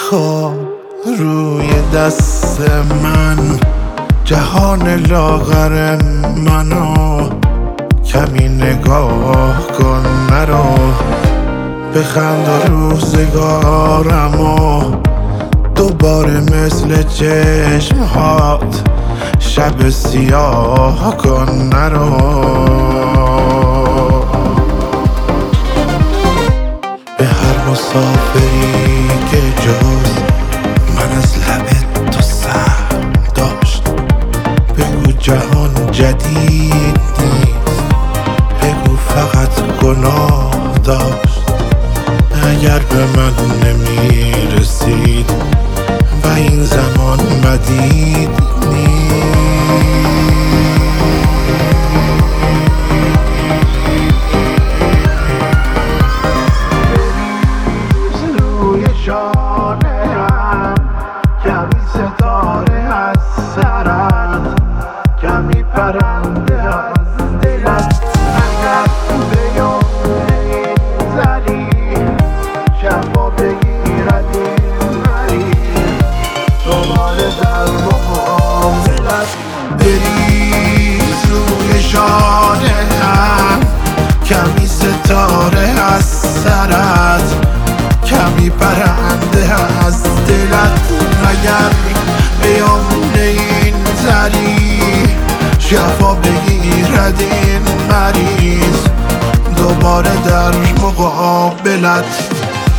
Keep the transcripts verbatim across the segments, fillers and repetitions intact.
بخواب روی دست من، جهان لاغر منو کمی نگاه کن، نرو بخند و روزگارمو دوباره مثل چشمهات شب سیاه کن، نرو به هر مسافری که جز من از لب تو سهم داشت بگو جهان جدید نیست، بگو فقط گناه داشت. اگر به من نمی رسید و این زمان مدید نیست، روی شانه‌ام کمی ستاره از سرت، کمی پرنده از دلت. اگر به یمن این زری شفا بگیرد این مریض، دوباره در مقابلت بریز روی شانه‌ام کمی ستاره از سرت، کمی پرنده از دلت. اگر به یمن این زری شفا بگیرد این مریض، دوباره در مقابلت.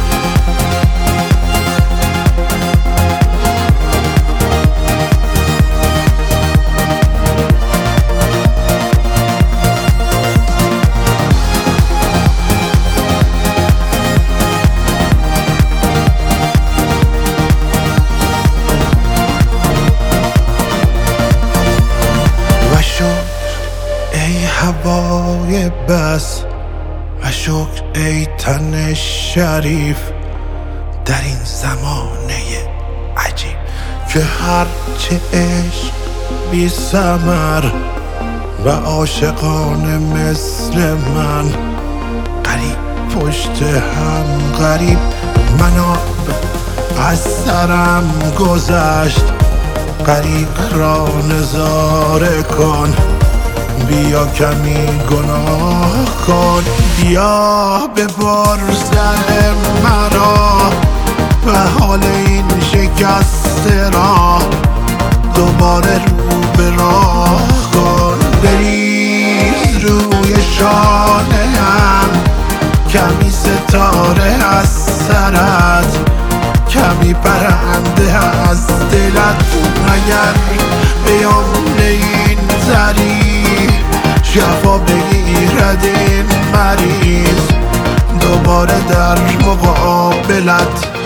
ای هوای بس و شکر ای تن شریف در این زمانه عجیب که هرچه عشق بی ثمر و عاشقانه مثل من غریب پشت هم غریب. منو از سرم گذشت، غریق را نظاره کن، بیا کمی گناه کن، بیا ببر سر مرا و حال این شکسته را دوباره رو به راه کن. بریز روی شانه‌ام کمی ستاره از سرت، کمی پرنده از دلت. اگر به یمن این زری شفا بگیرد این مریض، دوباره در مقابلت.